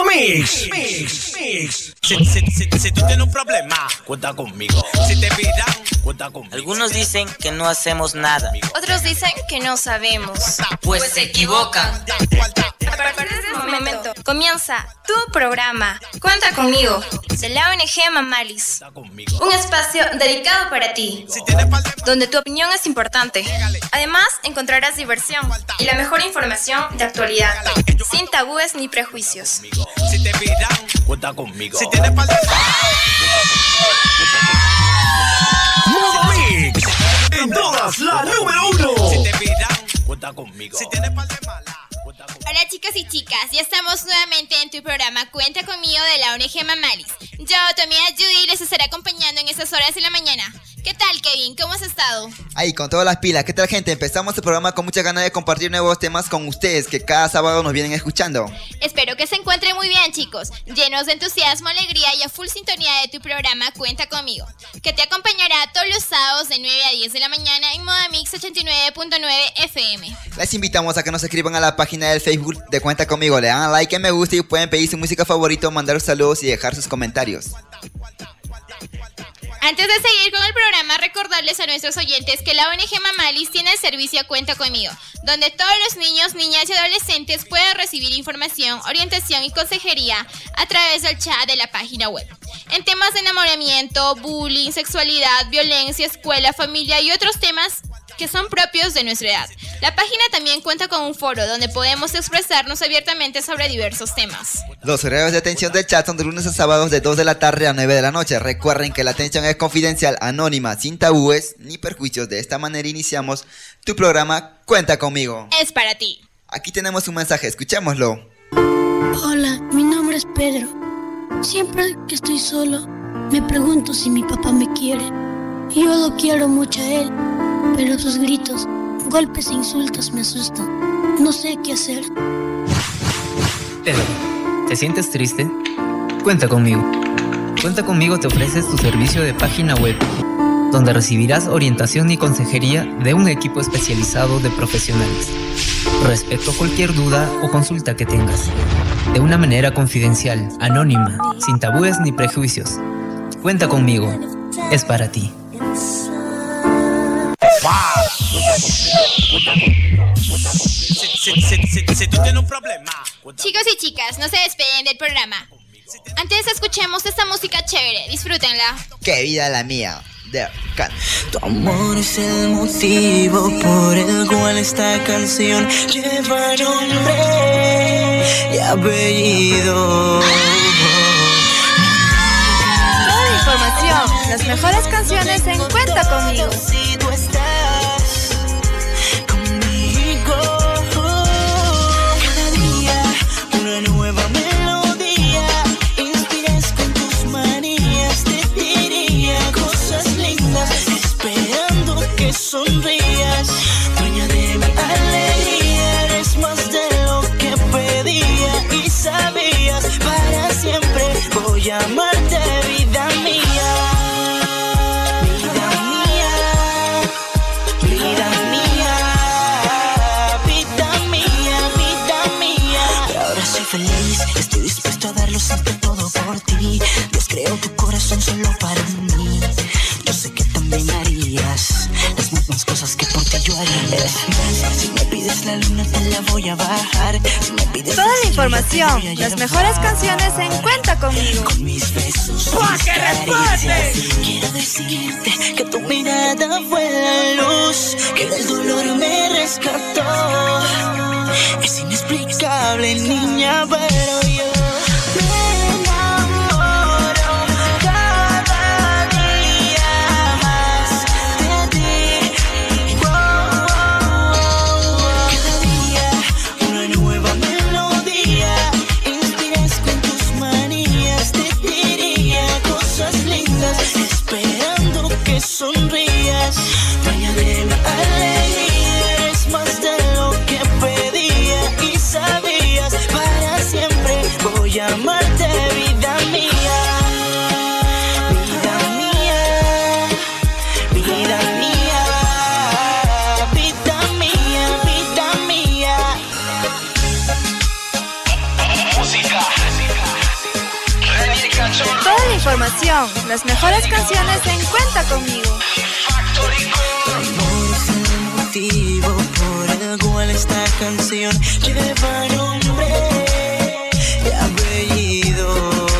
Mix. Si tú tienes un problema, cuenta conmigo. Si te pidan, cuenta conmigo. Algunos dicen que no hacemos nada. Otros dicen que no sabemos. Pues se equivocan. A partir de este momento comienza tu programa Cuenta Conmigo, de la ONG Mamalis. Un espacio dedicado para ti, donde tu opinión es importante. Además, encontrarás diversión y la mejor información de actualidad, sin tabúes ni prejuicios. Si te pidan, cuenta conmigo. Si tienes par de Modo Mix. En todas, la número 1. Si te pidan, cuenta conmigo. Si tienes par de mala. Hola chicos y chicas, ya estamos nuevamente en tu programa Cuenta Conmigo de la ONG Mamalis. Yo, tu amiga Judy, les estaré acompañando en estas horas de la mañana. ¿Qué tal, Kevin? ¿Cómo has estado? Ahí, con todas las pilas. ¿Qué tal, gente? Empezamos el programa con muchas ganas de compartir nuevos temas con ustedes que cada sábado nos vienen escuchando. Espero que se encuentren muy bien, chicos, llenos de entusiasmo, alegría y a full sintonía de tu programa Cuenta Conmigo, que te acompañará todos los sábados de 9 a 10 de la mañana en Moda Mix 89.9 FM. Les invitamos a que nos escriban a la página del Facebook de Cuenta Conmigo, le dan like y me gusta y pueden pedir su música favorita, mandar saludos y dejar sus comentarios. Antes de seguir con el programa, recordarles a nuestros oyentes que la ONG Mamalis tiene el servicio Cuenta Conmigo, donde todos los niños, niñas y adolescentes pueden recibir información, orientación y consejería a través del chat de la página web. En temas de enamoramiento, bullying, sexualidad, violencia, escuela, familia y otros temas que son propios de nuestra edad. La página también cuenta con un foro donde podemos expresarnos abiertamente sobre diversos temas. Los horarios de atención del chat son de lunes a sábados de 2 de la tarde a 9 de la noche. Recuerden que la atención es confidencial, anónima, sin tabúes ni perjuicios. De esta manera iniciamos tu programa Cuenta Conmigo. Es para ti. Aquí tenemos un mensaje, escuchémoslo. Hola, mi nombre es Pedro. Siempre que estoy solo, me pregunto si mi papá me quiere. Yo lo quiero mucho a él, pero sus gritos, golpes e insultos me asustan. No sé qué hacer. Pedro, ¿te sientes triste? Cuenta conmigo. Cuenta conmigo te ofrece tu servicio de página web, donde recibirás orientación y consejería de un equipo especializado de profesionales respecto a cualquier duda o consulta que tengas, de una manera confidencial, anónima, sin tabúes ni prejuicios. Cuenta conmigo, es para ti. Si tú tienes un problema. Chicos y chicas, no se despeguen del programa. Antes escuchemos esta música chévere, disfrútenla. ¡Qué vida la mía! De Can. Tu amor es el motivo por el cual esta canción lleva nombre y apellido. Toda la información, las mejores canciones en Cuenta Conmigo. Si tú estás conmigo, cada día una nueva melodía, inspiras con tus manías, te diría cosas lindas, esperando que sonrías, dueña de mi alegría, eres más de lo que pedía y sabías, para siempre voy a amarte, vida mía. Feliz, estoy dispuesto a darlo siempre todo por ti. Dios creó tu corazón solo para mí. Yo sé que también harías las mismas cosas que por ti yo haría. Si me pides la luna te la voy a bajar. Si me pides toda la información, las mejores canciones en Cuenta Conmigo. Con mis besos, mis caricias. Quiero decirte que tu mirada fue la luz que del dolor me rescató. Es inexplicable, niña, pero yo me enamoro cada día más de ti. Cada día una nueva melodía, inspiras con tus manías, te diría cosas lindas, esperando que sonrías, dueña de mi alegría, eres más de lo que pedía y sabías, para siempre voy a amarte, vida mía, vida mía, vida mía, vida mía, vida mía. Música. Toda la información, las mejores canciones en Cuenta Conmigo. Amor es el motivo por el cual esta canción lleva nombre de apellido.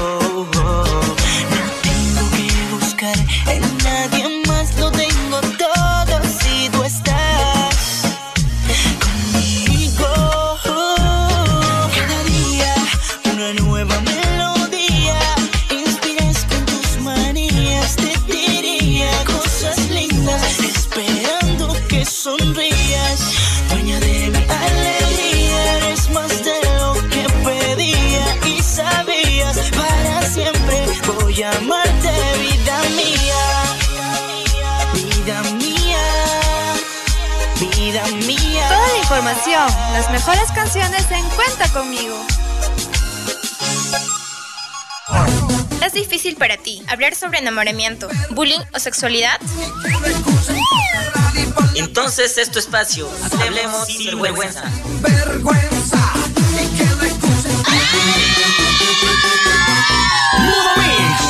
No tengo que buscar en nadie más, lo tengo todo si tú estás conmigo. Cada día una nueva melodía, inspiras con tus manías, te diría cosas lindas, esperando que sonrías. Dueña de mi alegría, eres más de lo que pedía y sabías. Para siempre voy a amarte, vida mía, vida mía, vida mía. Toda la información, las mejores canciones en Cuenta Conmigo. ¿Es difícil para ti hablar sobre enamoramiento, bullying o sexualidad? Entonces es tu espacio. Hablemos sin vergüenza. Modo Mix.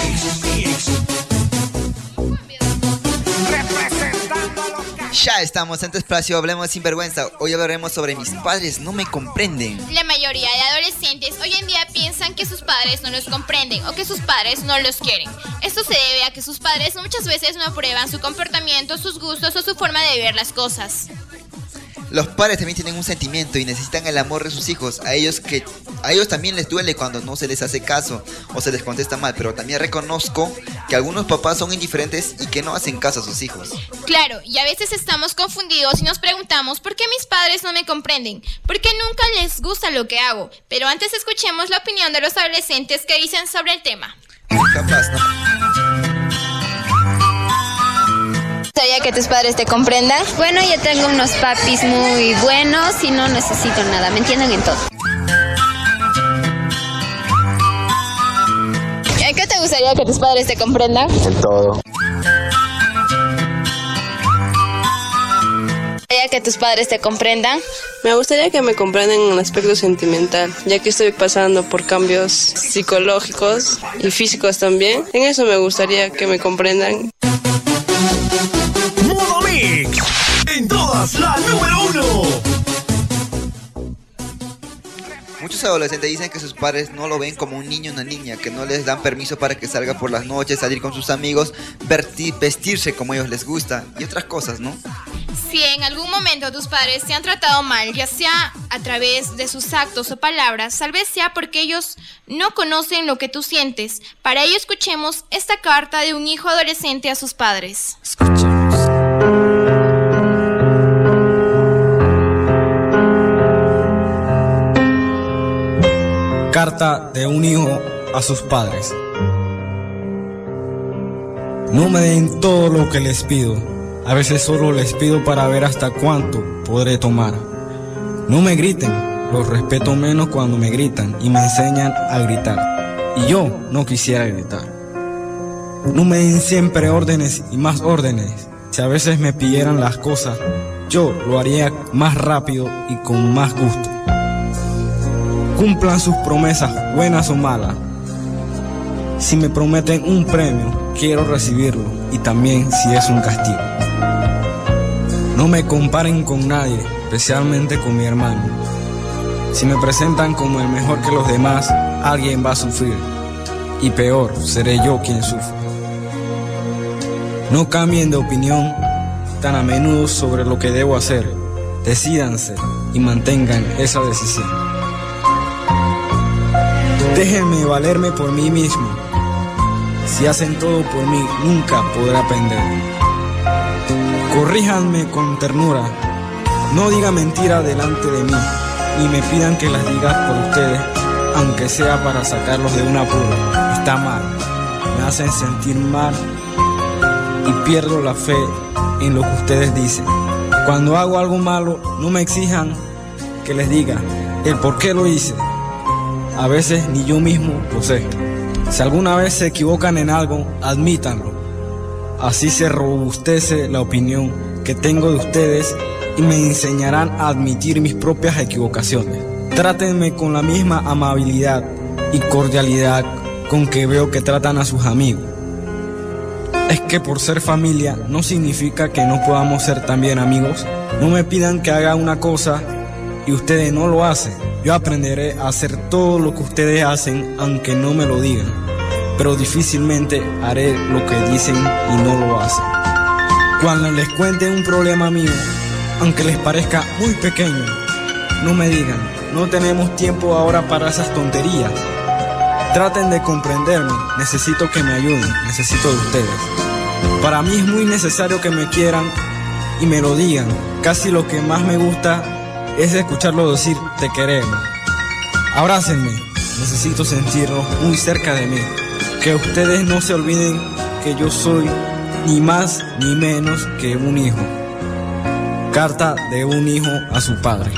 Ya estamos en tu espacio, hablemos sin vergüenza. Hoy hablaremos sobre mis padres no me comprenden. La mayoría de adolescentes hoy en día piensan que sus padres no los comprenden o que sus padres no los quieren. Esto se debe a que sus padres muchas veces no aprueban su comportamiento, sus gustos o su forma de ver las cosas. Los padres también tienen un sentimiento y necesitan el amor de sus hijos. A ellos también les duele cuando no se les hace caso o se les contesta mal, pero también reconozco que algunos papás son indiferentes y que no hacen caso a sus hijos. Claro, y a veces estamos confundidos y nos preguntamos ¿por qué mis padres no me comprenden? ¿Por qué nunca les gusta lo que hago? Pero antes escuchemos la opinión de los adolescentes que dicen sobre el tema. Capaz, ¿no? ¿Gustaría que tus padres te comprendan? Bueno, yo tengo unos papis muy buenos y no necesito nada, me entienden en todo. ¿En qué te gustaría que tus padres te comprendan? En todo. ¿Gustaría que tus padres te comprendan? Me gustaría que me comprendan en el aspecto sentimental, ya que estoy pasando por cambios psicológicos y físicos también. En eso me gustaría que me comprendan. Modo Mix. En todas, la número 1. Muchos adolescentes dicen que sus padres no lo ven como un niño o una niña, que no les dan permiso para que salga por las noches, salir con sus amigos, vestirse como a ellos les gusta y otras cosas, ¿no? Si en algún momento tus padres te han tratado mal, ya sea a través de sus actos o palabras, tal vez sea porque ellos no conocen lo que tú sientes. Para ello escuchemos esta carta de un hijo adolescente a sus padres. Escuchemos. Carta de un hijo a sus padres. No me den todo lo que les pido. A veces solo les pido para ver hasta cuánto podré tomar. No me griten, los respeto menos cuando me gritan y me enseñan a gritar. Y yo no quisiera gritar. No me den siempre órdenes y más órdenes. Si a veces me pidieran las cosas, yo lo haría más rápido y con más gusto. Cumplan sus promesas, buenas o malas. Si me prometen un premio, quiero recibirlo, y también si es un castigo. No me comparen con nadie, especialmente con mi hermano. Si me presentan como el mejor que los demás, alguien va a sufrir, y peor, seré yo quien sufre. No cambien de opinión tan a menudo sobre lo que debo hacer. Decídanse y mantengan esa decisión. Déjenme valerme por mí mismo. Si hacen todo por mí, nunca podré aprender. Corríjanme con ternura. No digan mentiras delante de mí, ni me pidan que las diga por ustedes, aunque sea para sacarlos de un apuro. Está mal. Me hacen sentir mal y pierdo la fe en lo que ustedes dicen. Cuando hago algo malo, no me exijan que les diga el por qué lo hice. A veces ni yo mismo lo sé. Si alguna vez se equivocan en algo, admítanlo. Así se robustece la opinión que tengo de ustedes y me enseñarán a admitir mis propias equivocaciones. Trátenme con la misma amabilidad y cordialidad con que veo que tratan a sus amigos. Es que por ser familia no significa que no podamos ser también amigos. No me pidan que haga una cosa y ustedes no lo hacen. Yo aprenderé a hacer todo lo que ustedes hacen aunque no me lo digan, pero difícilmente haré lo que dicen y no lo hacen. Cuando les cuente un problema mío, aunque les parezca muy pequeño, no me digan, no tenemos tiempo ahora para esas tonterías. Traten de comprenderme, necesito que me ayuden, necesito de ustedes. Para mí es muy necesario que me quieran y me lo digan. Casi lo que más me gusta es escucharlo decir te queremos. Abrácenme, necesito sentirlos muy cerca de mí. Que ustedes no se olviden que yo soy ni más ni menos que un hijo. Carta de un hijo a su padre.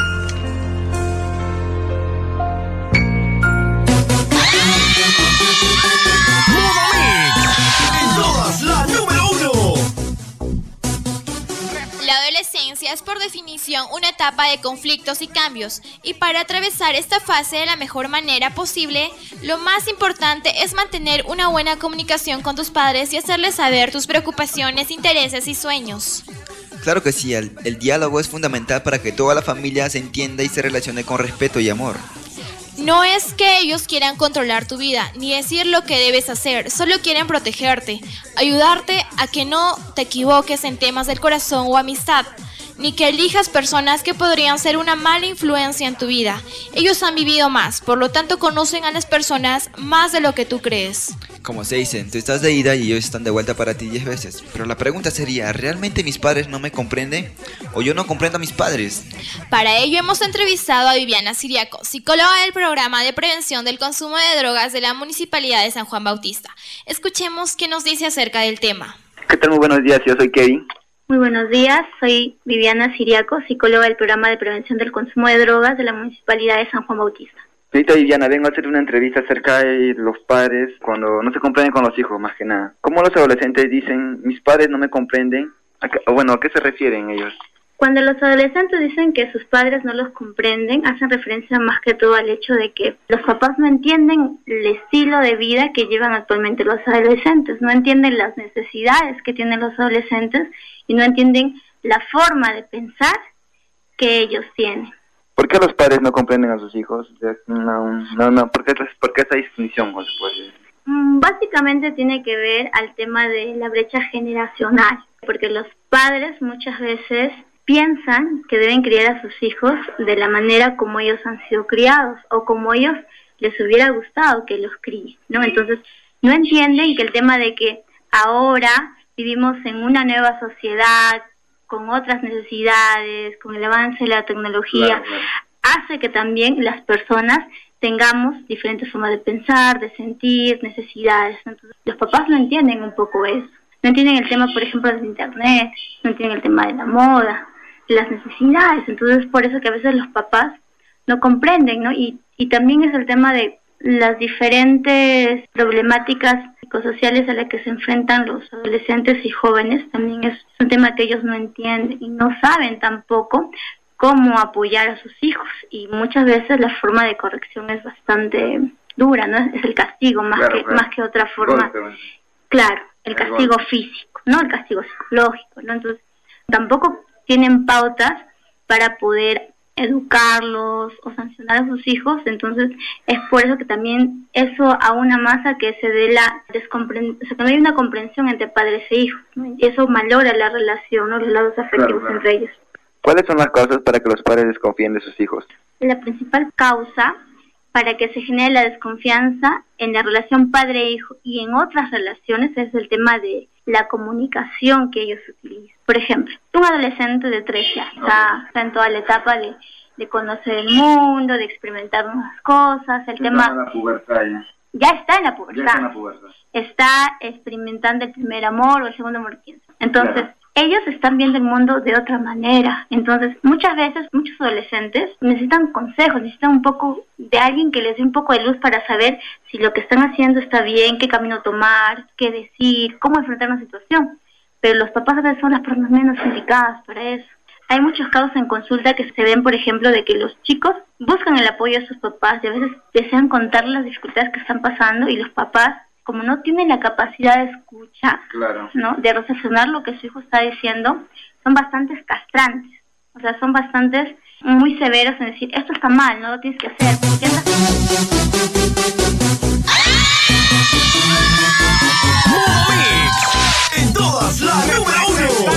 La adolescencia es por definición una etapa de conflictos y cambios, y para atravesar esta fase de la mejor manera posible, lo más importante es mantener una buena comunicación con tus padres y hacerles saber tus preocupaciones, intereses y sueños. Claro que sí, el diálogo es fundamental para que toda la familia se entienda y se relacione con respeto y amor. No es que ellos quieran controlar tu vida, ni decir lo que debes hacer, solo quieren protegerte, ayudarte a que no te equivoques en temas del corazón o amistad, ni que elijas personas que podrían ser una mala influencia en tu vida. Ellos han vivido más, por lo tanto conocen a las personas más de lo que tú crees. Como se dice, tú estás de ida y ellos están de vuelta para ti 10 veces. Pero la pregunta sería, ¿realmente mis padres no me comprenden? ¿O yo no comprendo a mis padres? Para ello hemos entrevistado a Viviana Siriaco, psicóloga del programa de prevención del consumo de drogas de la Municipalidad de San Juan Bautista. Escuchemos qué nos dice acerca del tema. ¿Qué tal? Muy buenos días, yo soy Kevin. Muy buenos días, soy Viviana Siriaco, psicóloga del programa de prevención del consumo de drogas de la Municipalidad de San Juan Bautista. Ahorita, Viviana, vengo a hacer una entrevista acerca de los padres cuando no se comprenden con los hijos, más que nada. ¿Cómo los adolescentes dicen, mis padres no me comprenden? ¿A qué se refieren ellos? Cuando los adolescentes dicen que sus padres no los comprenden, hacen referencia más que todo al hecho de que los papás no entienden el estilo de vida que llevan actualmente los adolescentes, no entienden las necesidades que tienen los adolescentes y no entienden la forma de pensar que ellos tienen. ¿Por qué los padres no comprenden a sus hijos? ¿Por qué esa distinción? Básicamente tiene que ver al tema de la brecha generacional, porque los padres muchas veces piensan que deben criar a sus hijos de la manera como ellos han sido criados o como ellos les hubiera gustado que los críen, ¿no? Entonces no entienden que el tema de que ahora vivimos en una nueva sociedad con otras necesidades, con el avance de la tecnología, hace que también las personas tengamos diferentes formas de pensar, de sentir, necesidades. Entonces, los papás no entienden un poco eso. No entienden el tema, por ejemplo, del internet, no entienden el tema de la moda, de las necesidades. Entonces, por eso que a veces los papás no comprenden, ¿no? Y también es el tema de las diferentes problemáticas psicosociales a las que se enfrentan los adolescentes y jóvenes. También es un tema que ellos no entienden y no saben tampoco cómo apoyar a sus hijos, y muchas veces la forma de corrección es bastante dura, ¿no? Es el castigo más que otra forma. Claro, el castigo físico, no el castigo psicológico, ¿no? Entonces, tampoco tienen pautas para poder educarlos o sancionar a sus hijos. Entonces es por eso que también eso aúna más a que se dé que no hay una comprensión entre padres e hijos, ¿no? Y eso malora la relación, ¿no? Los lados afectivos entre ellos. ¿Cuáles son las causas para que los padres desconfíen de sus hijos? La principal causa para que se genere la desconfianza en la relación padre-hijo y en otras relaciones es el tema de la comunicación que ellos utilizan. Por ejemplo, un adolescente de 13 años está en toda la etapa de conocer el mundo, de experimentar nuevas cosas, el tema... La pubertad ya está en la pubertad. Está experimentando el primer amor o el segundo amor. Entonces, ellos están viendo el mundo de otra manera. Entonces, muchas veces, muchos adolescentes necesitan consejos, necesitan un poco de alguien que les dé un poco de luz para saber si lo que están haciendo está bien, qué camino tomar, qué decir, cómo enfrentar una situación. Pero los papás a veces son las personas menos indicadas para eso. Hay muchos casos en consulta que se ven, por ejemplo, de que los chicos buscan el apoyo de sus papás y a veces desean contar las dificultades que están pasando y los papás, como no tienen la capacidad de escucha, ¿no?, de reflexionar lo que su hijo está diciendo, son bastante castrantes. O sea, son bastantes, muy severos en decir, esto está mal, no lo tienes que hacer. ¿Por qué andas? En todas, la número 1.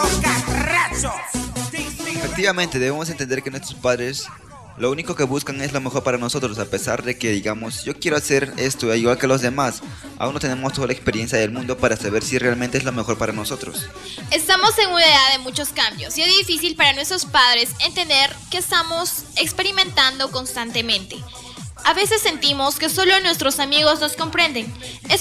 Efectivamente, debemos entender que nuestros padres lo único que buscan es lo mejor para nosotros, a pesar de que digamos, yo quiero hacer esto igual que los demás. Aún no tenemos toda la experiencia del mundo para saber si realmente es lo mejor para nosotros. Estamos en una edad de muchos cambios y es difícil para nuestros padres entender que estamos experimentando constantemente. A veces sentimos que solo nuestros amigos nos comprenden. Es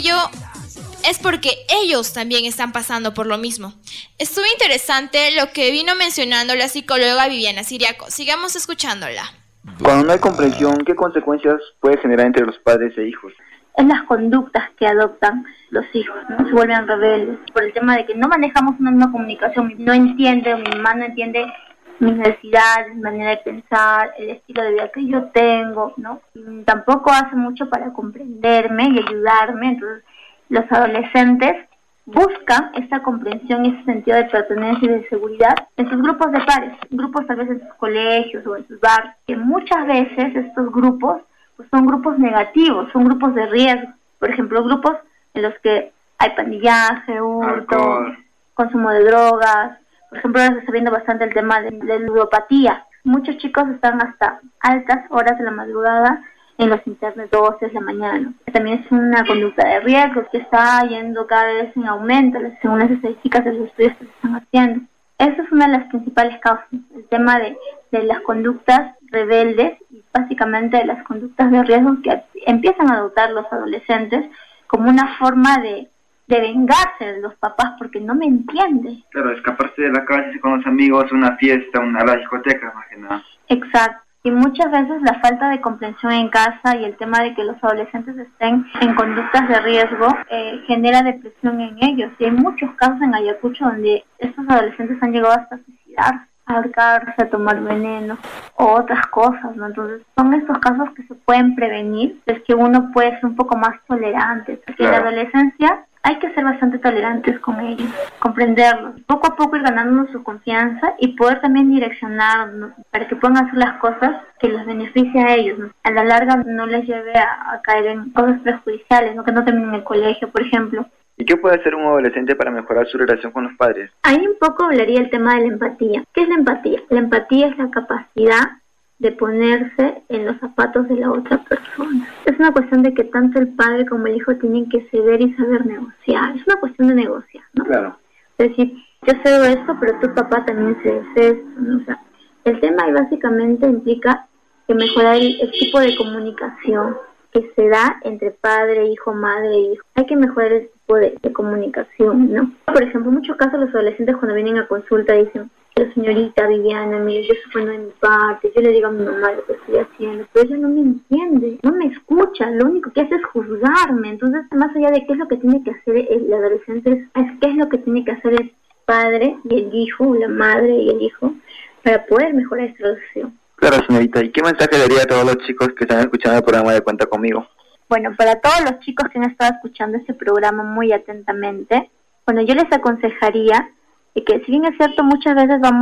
porque ellos también están pasando por lo mismo. Estuvo interesante lo que vino mencionando la psicóloga Viviana Siriaco. Sigamos escuchándola. Cuando no hay comprensión, ¿qué consecuencias puede generar entre los padres e hijos? Es las conductas que adoptan los hijos, ¿no? Se vuelven rebeldes por el tema de que no manejamos una misma comunicación. No entiende, mi mamá no entiende mis necesidades, mi manera de pensar, el estilo de vida que yo tengo, ¿no? Y tampoco hace mucho para comprenderme y ayudarme. Entonces, los adolescentes buscan esta comprensión y ese sentido de pertenencia y de seguridad en sus grupos de pares, grupos tal vez en sus colegios o en sus barrios, que muchas veces estos grupos pues son grupos negativos, son grupos de riesgo. Por ejemplo, grupos en los que hay pandillaje, hurto, consumo de drogas. Por ejemplo, ahora se está viendo bastante el tema de la ludopatía. Muchos chicos están hasta altas horas de la madrugada en los internet, 12 de la mañana. También es una conducta de riesgo que está yendo cada vez en aumento, según las estadísticas de los estudios que se están haciendo. Esa es una de las principales causas, el tema de las conductas rebeldes y básicamente de las conductas de riesgo que empiezan a adoptar los adolescentes como una forma de vengarse de los papás porque no me entiende. Claro, escaparse de la casa con los amigos, una fiesta, la discoteca, más que nada. Exacto. Y muchas veces la falta de comprensión en casa y el tema de que los adolescentes estén en conductas de riesgo genera depresión en ellos. Y hay muchos casos en Ayacucho donde estos adolescentes han llegado hasta suicidarse, a ahorcarse, a tomar veneno o otras cosas, ¿no? Entonces son estos casos que se pueden prevenir, es que uno puede ser un poco más tolerante. Porque en la adolescencia hay que ser bastante tolerantes con ellos, comprenderlos, poco a poco ir ganándonos su confianza y poder también direccionarnos para que puedan hacer las cosas que les beneficie a ellos, ¿no? A la larga no les lleve a caer en cosas perjudiciales, ¿no? Que no terminen en el colegio, por ejemplo. ¿Y qué puede hacer un adolescente para mejorar su relación con los padres? Ahí un poco hablaría el tema de la empatía. ¿Qué es la empatía? La empatía es la capacidad de ponerse en los zapatos de la otra persona. Es una cuestión de que tanto el padre como el hijo tienen que ceder y saber negociar. Es una cuestión de negociar, ¿no? Claro. Es decir, yo cedo esto, pero tu papá también cede esto, ¿no? O sea, el tema ahí básicamente implica que mejorar el tipo de comunicación que se da entre padre, hijo, madre, hijo. Hay que mejorar el tipo de comunicación, ¿no? Por ejemplo, en muchos casos los adolescentes cuando vienen a consulta dicen: la señorita Viviana, mire, yo estoy poniendo de mi parte, yo le digo a mi mamá lo que estoy haciendo, pero ella no me entiende, no me escucha, lo único que hace es juzgarme. Entonces, más allá de qué es lo que tiene que hacer el adolescente, es qué es lo que tiene que hacer el padre y el hijo, la madre y el hijo, para poder mejorar esta relación. Claro, señorita, ¿y qué mensaje le daría a todos los chicos que están escuchando el programa de Cuenta Conmigo? Bueno, para todos los chicos que han estado escuchando este programa muy atentamente, bueno, yo les aconsejaría y que si bien es cierto muchas veces va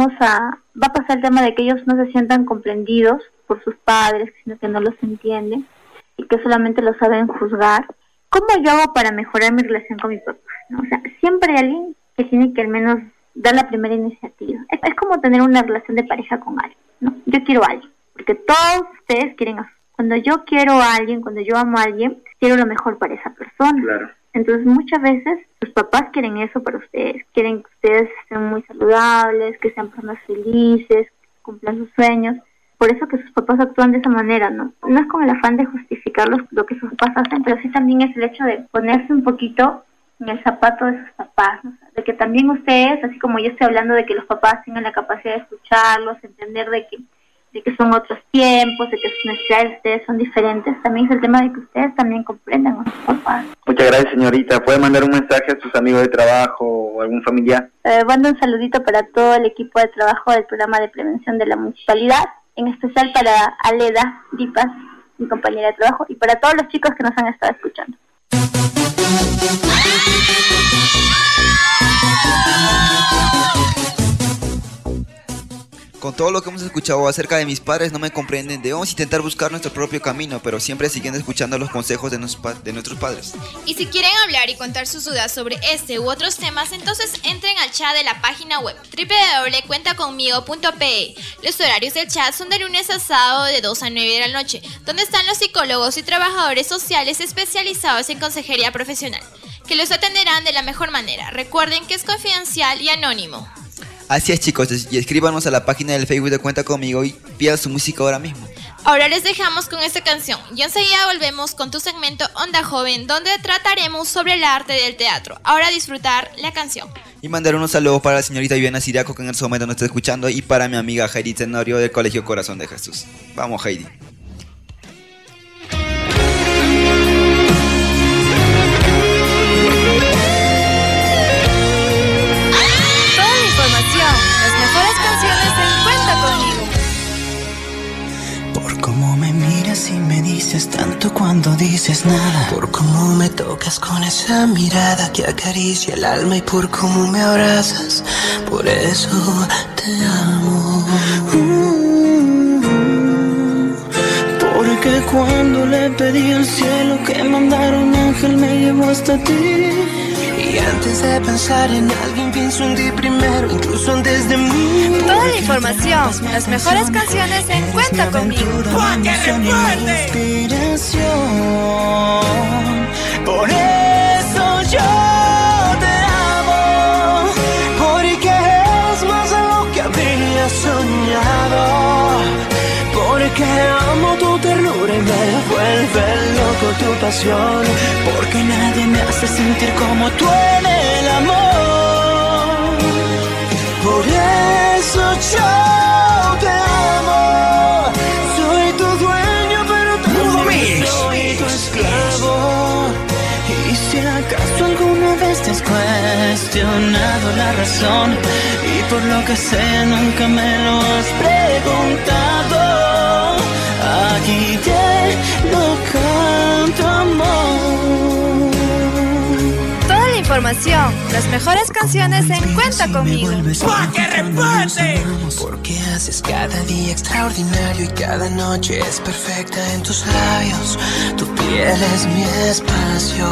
a pasar el tema de que ellos no se sientan comprendidos por sus padres, sino que no los entienden y que solamente los saben juzgar. ¿Cómo yo hago para mejorar mi relación con mi papá? ¿No? O sea, siempre hay alguien que tiene que al menos dar la primera iniciativa. Es como tener una relación de pareja con alguien, ¿no? Yo quiero a alguien, porque todos ustedes quieren a... Cuando yo quiero a alguien, cuando yo amo a alguien, quiero lo mejor para esa persona. Claro. Entonces muchas veces sus papás quieren eso para ustedes, quieren que ustedes estén muy saludables, que sean personas felices, que cumplan sus sueños. Por eso que sus papás actúan de esa manera, ¿no? No es con el afán de justificar lo que sus papás hacen, pero sí también es el hecho de ponerse un poquito en el zapato de sus papás, ¿no? O sea, de que también ustedes, así como yo estoy hablando de que los papás tengan la capacidad de escucharlos, entender de que de que son otros tiempos, de que sus necesidades de ustedes son diferentes. También es el tema de que ustedes también comprendan a sus papás. Muchas gracias, señorita. ¿Puede mandar un mensaje a sus amigos de trabajo o algún familiar? Mando un saludito para todo el equipo de trabajo del programa de prevención de la municipalidad, en especial para Aleda Dipas, mi compañera de trabajo, y para todos los chicos que nos han estado escuchando. Con todo lo que hemos escuchado acerca de mis padres no me comprenden, debemos intentar buscar nuestro propio camino, pero siempre siguiendo escuchando los consejos de nuestros padres. Y si quieren hablar y contar sus dudas sobre este u otros temas, entonces entren al chat de la página web www.cuentaconmigo.pe. Los horarios del chat son de lunes a sábado de 2 a 9 de la noche, donde están los psicólogos y trabajadores sociales especializados en consejería profesional, que los atenderán de la mejor manera. Recuerden que es confidencial y anónimo. Así es, chicos, y escríbanos a la página del Facebook de Cuenta Conmigo y pidan su música ahora mismo. Ahora les dejamos con esta canción y enseguida volvemos con tu segmento Onda Joven, donde trataremos sobre el arte del teatro. Ahora disfrutar la canción. Y mandar unos saludos para la señorita Viviana Siriaco, que en el momento nos está escuchando, y para mi amiga Heidi Tenorio del Colegio Corazón de Jesús. Vamos, Heidi. Las mejores canciones en Cuenta Conmigo. Por cómo me miras y me dices tanto cuando dices nada. Por cómo me tocas con esa mirada que acaricia el alma. Y por cómo me abrazas, por eso te amo. Porque cuando le pedí al cielo que mandara un ángel, me llevó hasta ti. Y antes de pensar en alguien pienso en ti primero, incluso antes de mí. Toda la información, las mejores canciones en Cuenta Conmigo. Inspiración. Por eso yo te amo, porque es más de lo que habría soñado. Porque amo tu ternura y me vuelve loco tu pasión. Porque nadie me hace sentir como tú en el amor. Por eso yo te amo. Soy tu dueño, pero también soy tu esclavo. Y si acaso alguna vez te has cuestionado la razón, y por lo que sea nunca me lo has preguntado, aquí te lo canto, amor. Toda la información, las mejores canciones en Cuenta Conmigo. Porque haces cada día extraordinario y cada noche es perfecta en tus labios. Tu piel es mi espacio.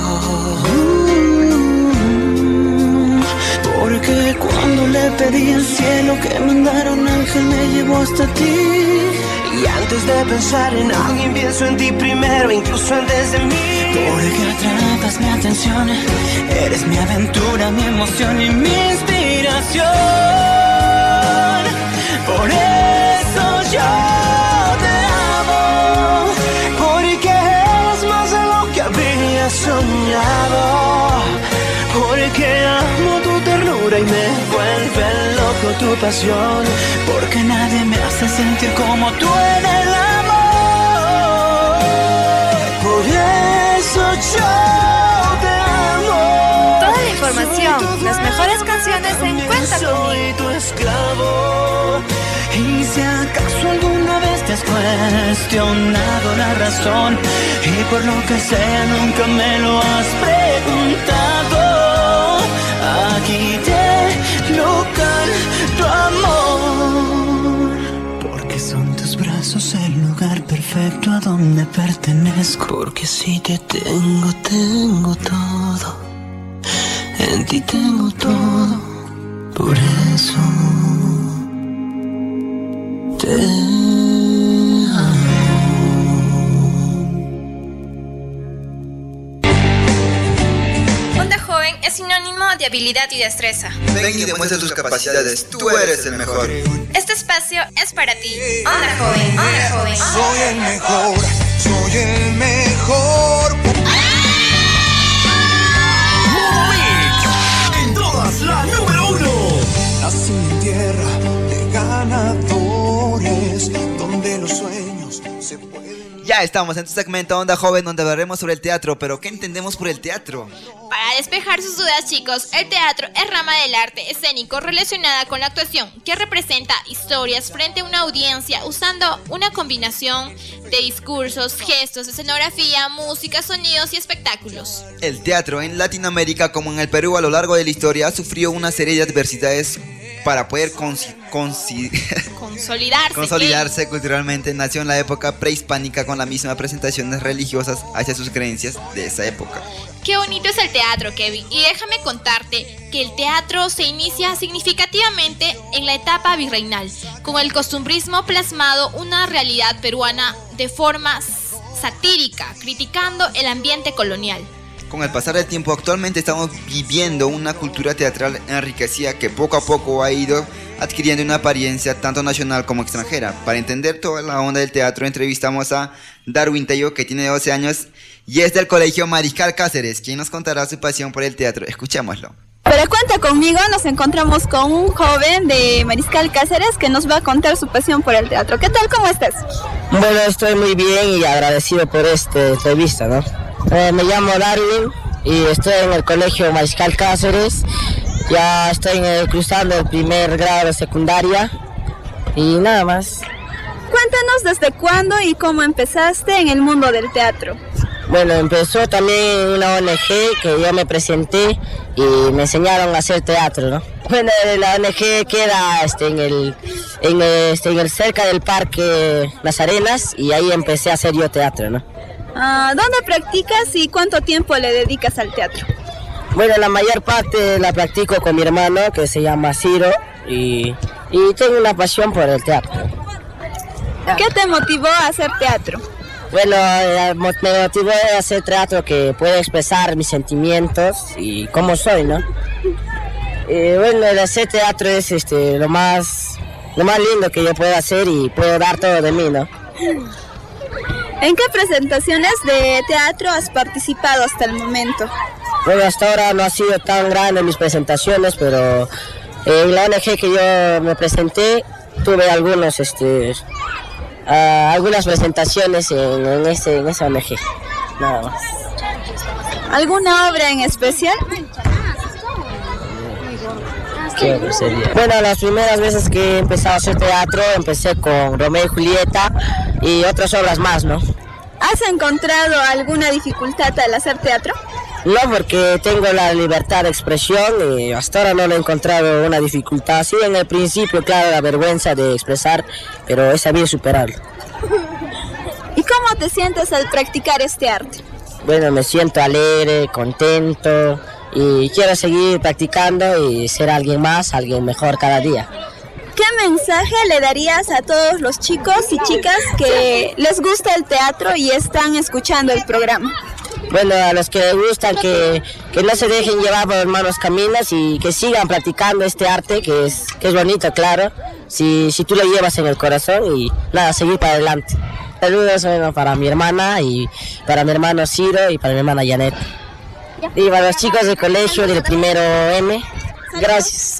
Porque cuando le pedí al cielo que mandara un ángel, me llevó hasta ti. Y antes de pensar en alguien pienso en ti primero, incluso antes de mí. Porque atrapas mi atención, eres mi aventura, mi emoción y mi inspiración. Por eso yo te amo, porque eres más de lo que habría soñado. Porque amo tu ternura y me vuelve loco tu pasión. Porque nadie me hace sentir como tú en el amor. Por eso yo te amo. Toda la información, las mejores canciones en Cuenta Conmigo. Soy tu esclavo. Y si acaso alguna vez te has cuestionado la razón, y por lo que sea nunca me lo has preguntado, aquí te lo canto, amor. Porque son tus brazos el lugar perfecto a donde pertenezco. Porque si te tengo, tengo todo. En ti tengo todo. Por eso te amo. Onda Joven es sinónimo de habilidad y destreza. Ven y demuestra tus capacidades, tú eres el mejor. Este espacio es para ti. Onda Joven, Onda Joven. Soy el mejor, soy el mejor. Modo Mix, en todas la número 1. Nací en tierra de ganadores, donde Ya estamos en tu segmento Onda Joven, donde hablaremos sobre el teatro. Pero ¿qué entendemos por el teatro? Para despejar sus dudas, chicos, el teatro es rama del arte escénico relacionada con la actuación, que representa historias frente a una audiencia usando una combinación de discursos, gestos, escenografía, música, sonidos y espectáculos. El teatro en Latinoamérica, como en el Perú, a lo largo de la historia, ha sufrido una serie de adversidades para poder consolidarse culturalmente. Nació en la época prehispánica con la misma presentaciones religiosas hacia sus creencias de esa época. Qué bonito es el teatro, Kevin, y déjame contarte que el teatro se inicia significativamente en la etapa virreinal, con el costumbrismo plasmado una realidad peruana de forma satírica, criticando el ambiente colonial. Con el pasar del tiempo, actualmente estamos viviendo una cultura teatral enriquecida que poco a poco ha ido adquiriendo una apariencia tanto nacional como extranjera. Para entender toda la onda del teatro, entrevistamos a Darwin Tello, que tiene 12 años y es del Colegio Mariscal Cáceres, quien nos contará su pasión por el teatro. Escuchémoslo. Pero cuenta conmigo, nos encontramos con un joven de Mariscal Cáceres que nos va a contar su pasión por el teatro. ¿Qué tal? ¿Cómo estás? Bueno, estoy muy bien y agradecido por esta entrevista, ¿no? Me llamo Darwin y estoy en el Colegio Mariscal Cáceres. Ya estoy cruzando el primer grado de secundaria y nada más. Cuéntanos desde cuándo y cómo empezaste en el mundo del teatro. Bueno, empezó también en una ONG que yo me presenté y me enseñaron a hacer teatro, ¿no? Bueno, la ONG queda en el cerca del Parque Las Arenas y ahí empecé a hacer yo teatro, ¿no? ¿Dónde practicas y cuánto tiempo le dedicas al teatro? Bueno, la mayor parte la practico con mi hermano, que se llama Ciro, y tengo una pasión por el teatro. ¿Qué te motivó a hacer teatro? Bueno, me motivó a hacer teatro que pueda expresar mis sentimientos y cómo soy, ¿no? Bueno, el hacer teatro es lo más lindo que yo puedo hacer y puedo dar todo de mí, ¿no? ¿En qué presentaciones de teatro has participado hasta el momento? Bueno, hasta ahora no ha sido tan grande mis presentaciones, pero en la ONG que yo me presenté tuve algunas presentaciones en esa ONG, nada más. ¿Alguna obra en especial? ¿Qué obra sería? Bueno, las primeras veces que he empezado a hacer teatro, empecé con Romeo y Julieta y otras obras más, ¿no? ¿Has encontrado alguna dificultad al hacer teatro? No, porque tengo la libertad de expresión y hasta ahora no he encontrado una dificultad. Sí, en el principio, claro, la vergüenza de expresar, pero he sabido superarlo. ¿Y cómo te sientes al practicar este arte? Bueno, me siento alegre, contento y quiero seguir practicando y ser alguien más, alguien mejor cada día. ¿Qué mensaje le darías a todos los chicos y chicas que les gusta el teatro y están escuchando el programa? Bueno, a los que les gustan, que no se dejen llevar por los malos caminos y que sigan practicando este arte que es bonito, claro, si tú lo llevas en el corazón y nada, seguir para adelante. Saludos para mi hermana y para mi hermano Ciro y para mi hermana Janet. Y para los chicos del colegio del primero M, gracias.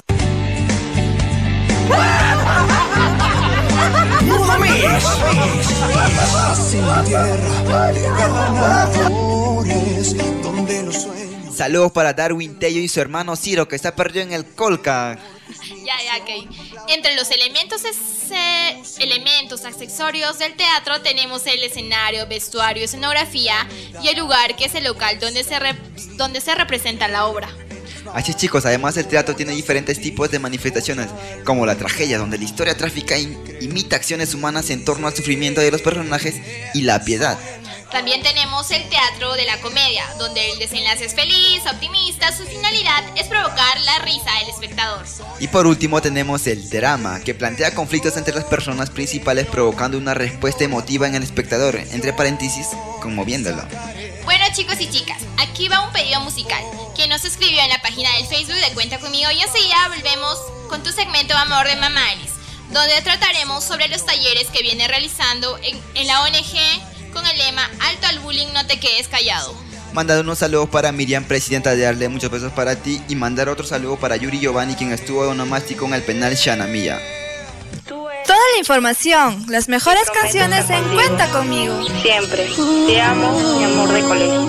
Saludos para Darwin Tello y su hermano Ciro, que está perdido en el Colca. Ya, ok. Entre los elementos accesorios del teatro tenemos el escenario, vestuario, escenografía y el lugar, que es el local donde se representa la obra. Así, chicos, además el teatro tiene diferentes tipos de manifestaciones, como la tragedia, donde la historia trágica imita acciones humanas en torno al sufrimiento de los personajes, y la piedad. También tenemos el teatro de la comedia, donde el desenlace es feliz, optimista, su finalidad es provocar la risa del espectador. Y por último tenemos el drama, que plantea conflictos entre las personas principales, provocando una respuesta emotiva en el espectador, entre paréntesis, conmoviéndolo. Bueno, chicos y chicas, aquí va un pedido musical que nos escribió en la página del Facebook de Cuenta Conmigo, y enseguida volvemos con tu segmento Amor de Mamá Alice, donde trataremos sobre los talleres que viene realizando en la ONG con el lema Alto al bullying, no te quedes callado. Mandar unos saludos para Miriam, presidenta de Arle, muchos besos para ti, y mandar otro saludo para Yuri Giovanni, quien estuvo de onomástico en el penal Shanamilla. Toda Toda la información, las mejores canciones en Cuenta Conmigo. Siempre. Te amo, mi amor de colegio.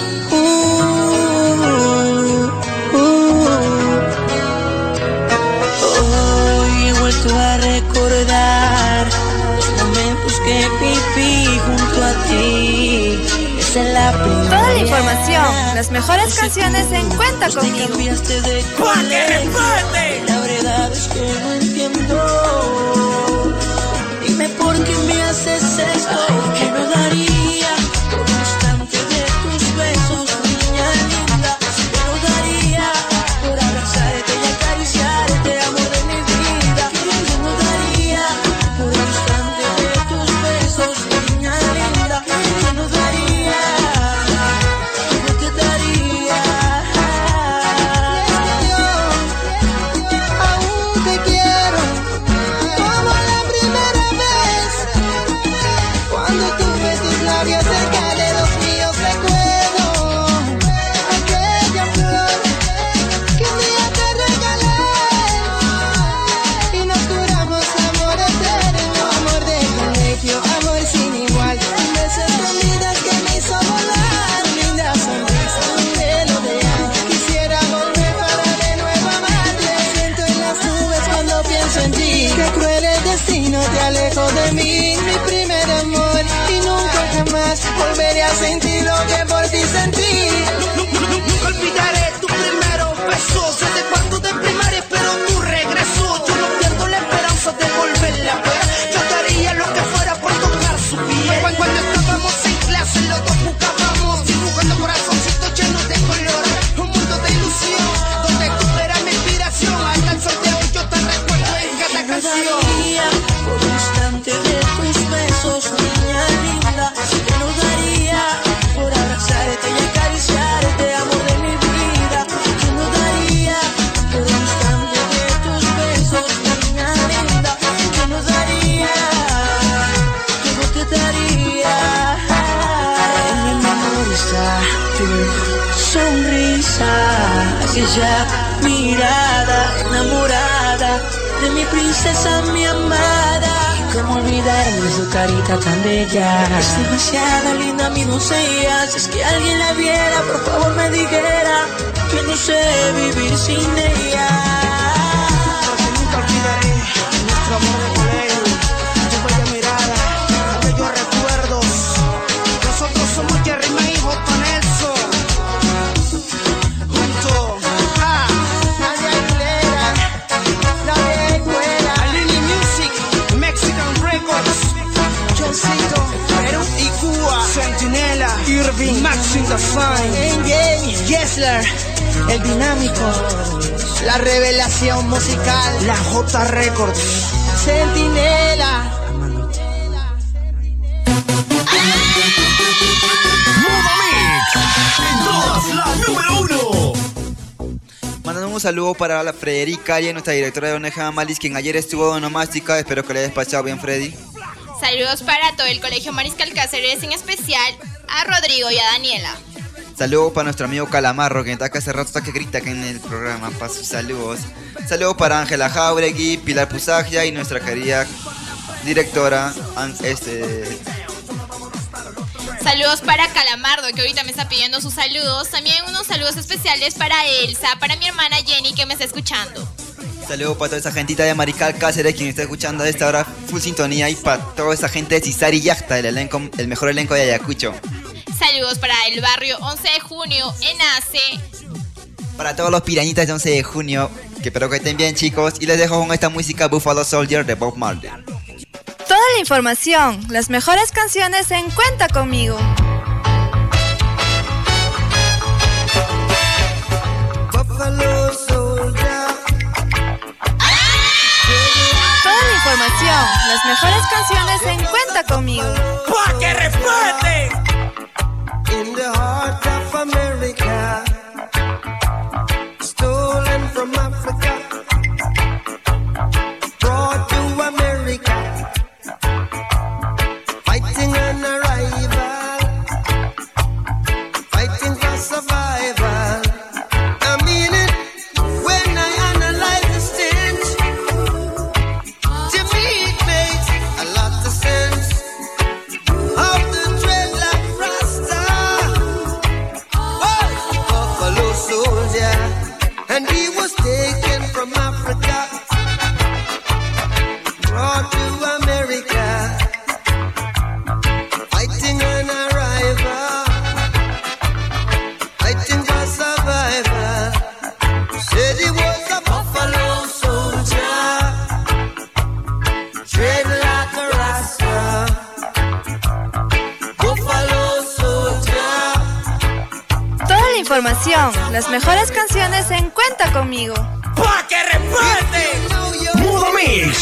Hoy he vuelto a recordar los momentos que viví junto a ti. Esa es la primera. Toda la información, las mejores canciones en Cuenta Conmigo. La verdad es que no entiendo. Dime por qué me haces esto. Que no daría por un instante de tus besos, niña linda. Que no daría por abrazarte y acariciarte, amor de mi vida. Que no daría por un instante de tus besos, niña linda. Que no daría, no te daría. Aún te quiero como la primera vez, cuando tuve tus labios cerca de los míos. Recuerdo aquella flor que un día te regalé y nos juramos amor eterno, amor de colegio, amor sin igual. Un beso escondidas que me hizo volar, linda sonrisa, un melodía. Quisiera volver para de nuevo amarte. Siento en las nubes cuando pienso en ti. Qué cruel el destino, te alejo de mí, mi primer amor, y nunca jamás volveré a sentir lo que por ti sentí. Nunca olvidaré tu primero beso. Desde cuarto de primaria espero tu regreso. Yo no pierdo la esperanza de volverla a ver. Yo daría lo que fuera por tocar su piel. Cuando estábamos en clase los dos jugábamos, dibujando corazoncitos llenos de color. Un mundo de ilusión, donde tú eras mi inspiración. Hasta el sol de hoy yo te recuerdo en cada canción. Por un instante de tus besos, niña linda. Que no daría por abrazarte y acariciarte, amor de mi vida. Que no daría por un instante de tus besos, niña linda. Que no daría, que no te daría. En mi memoria está tu sonrisa, aquella mirada enamorada de mi princesa, mi amada. Cómo olvidarme de su carita tan bella. Es demasiado linda mi doncella. Si es que alguien la viera, por favor me dijera que no sé vivir sin ella. Porque nunca olvidaré nuestro amor de colegio, tu bella mirada, aquellos recuerdos. Nosotros somos Jerry May y J. Nelson, junto a Nadia Aguilera, la vieja escuela, Alini Music, Mexican Records, Johncito, Perú y Cuba, Centinela, Irving, Maxine the Fine, NJ, Gessler, el dinámico, la revelación musical, la J Records, Centinela. Modo Mix, en todas la número 1. Mandando un saludo para la Frederica Arias, nuestra directora de ONG Mamalis, quien ayer estuvo de onomástica. Espero que le hayas pasado bien, Freddy. Saludos para todo el Colegio Mariscal Cáceres, en especial a Rodrigo y a Daniela. Saludos para nuestro amigo Calamarro, que está acá hace rato, está que grita acá en el programa. Para sus saludos. Saludos para Ángela Jauregui, Pilar Pusagia y nuestra querida directora, Saludos para Calamardo, que ahorita me está pidiendo sus saludos. También unos saludos especiales para Elsa, para mi hermana Jenny, que me está escuchando. Saludos para toda esa gentita de Mariscal Cáceres, quien está escuchando a esta hora full sintonía, y para toda esa gente de Cisari Yachta, el mejor elenco de Ayacucho. Saludos para el barrio 11 de junio, ENACE. Para todos los pirañitas de 11 de junio, que espero que estén bien, chicos. Y les dejo con esta música Buffalo Soldier de Bob Marley. Toda la información, las mejores canciones en Cuenta Conmigo. Buffalo Soldier. Toda la información, las mejores canciones en Cuenta Conmigo. ¡Pa' que respete! In the heart of America, stolen from Africa, brought to America, fighting an arrival, fighting for survival. I mean it when I analyze the stench. To me it was taken from Africa, brought to America, fighting an arrival, fighting for survival. Said he was a buffalo soldier, tread like a rasta, buffalo soldier. Toda la información, las mejores canciones en Cuenta Conmigo. ¡Pa' que reparte! Mudo Mix.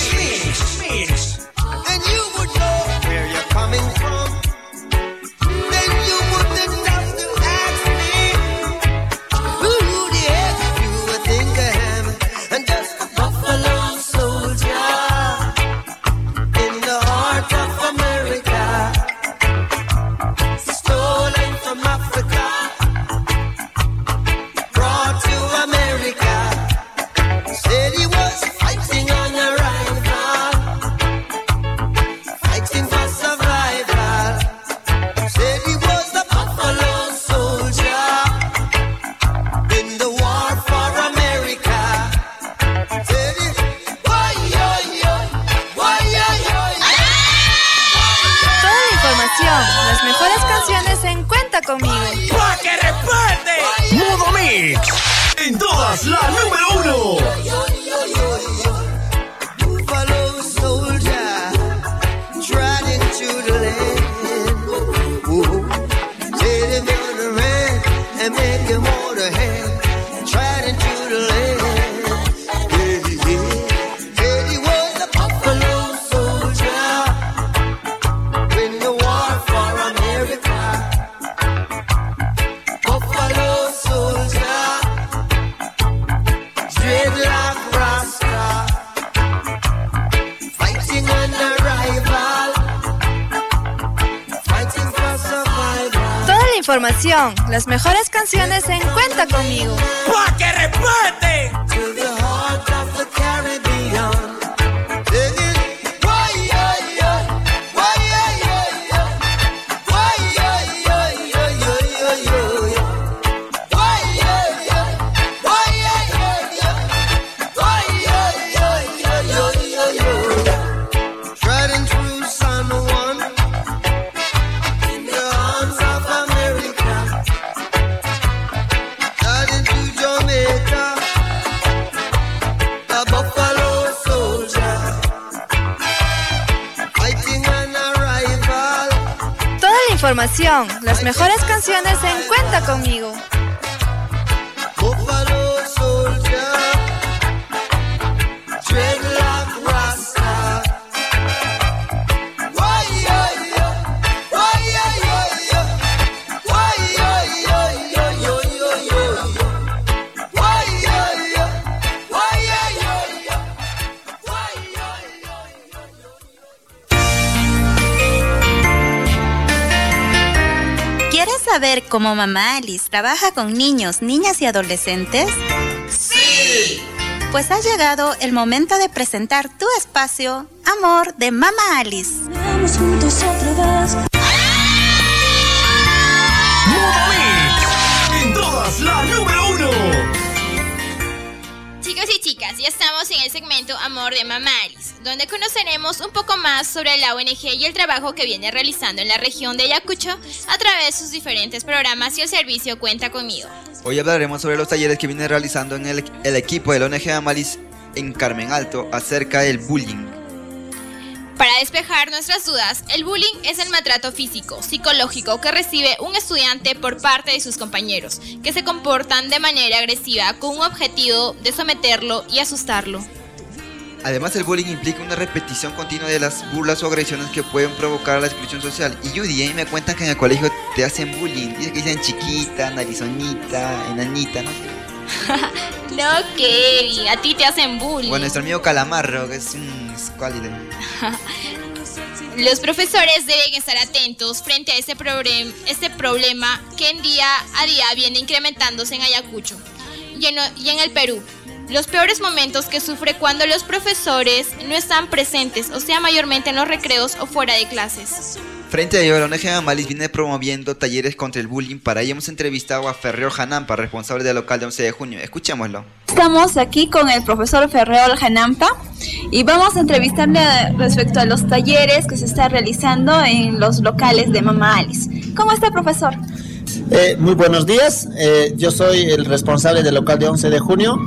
And you would know where you're coming from. Then you wouldn't have to ask me who the heck you would think I am. I'm just a buffalo soldier in the heart of America, stolen from Africa, brought to America. Said he was fighting on arrival, fighting for survival. Said he was a buffalo soldier in the war for America. Said he, why, yo, yo, why, yo, yo, Toda la información, las mejores canciones en Cuenta Conmigo. ¡Pa' que reparte! Mudo Mix. En todas, la número 1. buffalo soldier, trotting to the land. Ooh. Said him on the ran and make him hold a hand, trotting to the land. Yeah, yeah. Said he was a buffalo soldier in the war for America. Buffalo soldier, dreadlock rasta, fighting an arrival, fighting for survival. Toda la información, las mejores canciones en Cuenta Conmigo. ¡Pa' que reparte! To the heart of the Caribbean. Singing, why, yo, yo, why, yo, yo, yo, why, yo, yo, yo, yo, yo, yo, yo, why, yo, yo, why, yo, yo, yo, why, yo, yo, yo, yo, yo, yo. Treading through San Juan in the arms of America, treading through Jamaica, a buffalo soldier, fighting an arrival. Toda la información, las mejores canciones en Cuenta Conmigo. Buffalo soldier, dreadlock rasta. Why, yo, yo, why, yo, yo, yo, why, yo, yo, yo, yo, yo, yo, yo, why, yo, yo, why, yo, yo, yo, why, yo, yo, ¿Quieres saber cómo Mamá Alice trabaja con niños, niñas y adolescentes? ¡Sí! Pues ha llegado el momento de presentar tu espacio, Amor de Mamá Alice. Mudo Mix. En todas, la número 1. Chicos y chicas, ya estamos en el segmento Amor de Mamá Alice, donde conoceremos un poco más sobre la ONG y el trabajo que viene realizando en la región de Ayacucho a través de sus diferentes programas y el servicio Cuenta Conmigo. Hoy hablaremos sobre los talleres que viene realizando en el equipo de la ONG Amalis en Carmen Alto acerca del bullying. Para despejar nuestras dudas, el bullying es el maltrato físico, psicológico que recibe un estudiante por parte de sus compañeros, que se comportan de manera agresiva con un objetivo de someterlo y asustarlo. Además, el bullying implica una repetición continua de las burlas o agresiones que pueden provocar la exclusión social. Y Judy, ahí me cuentan que en el colegio te hacen bullying. Dice que dicen chiquita, narizonita, enanita, ¿no? No, Kevin, a ti te hacen bullying. Bueno, nuestro amigo Calamarro, que es un escuálido. Los profesores deben estar atentos frente a este problema que en día a día viene incrementándose en Ayacucho y en el Perú. Los peores momentos que sufre cuando los profesores no están presentes, o sea, mayormente en los recreos o fuera de clases. Frente a ello, la ONG Mamalis viene promoviendo talleres contra el bullying. Para ello hemos entrevistado a Ferreol Janampa, responsable del local de 11 de junio. Escuchémoslo. Estamos aquí con el profesor Ferreol Janampa y vamos a entrevistarle respecto a los talleres que se están realizando en los locales de Mama Alice. ¿Cómo está, profesor? Muy buenos días, yo soy el responsable del local de 11 de junio.